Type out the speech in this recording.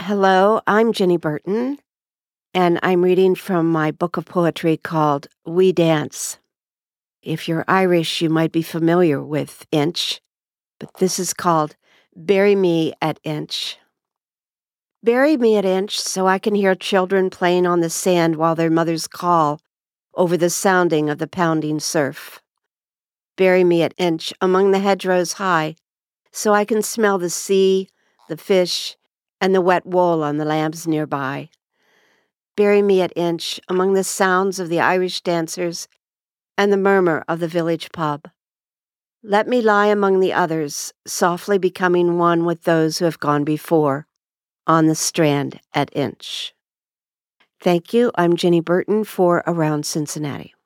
Hello, I'm Jenny Burton, and I'm reading from my book of poetry called We Dance. If you're Irish, you might be familiar with Inch, but this is called Bury Me at Inch. Bury me at Inch so I can hear children playing on the sand while their mothers call over the sounding of the pounding surf. Bury me at Inch among the hedgerows high so I can smell the sea, the fish, and the wet wool on the lambs nearby. Bury me at Inch among the sounds of the Irish dancers and the murmur of the village pub. Let me lie among the others, softly becoming one with those who have gone before, on the strand at Inch. Thank you. I'm Jenny Burton for Around Cincinnati.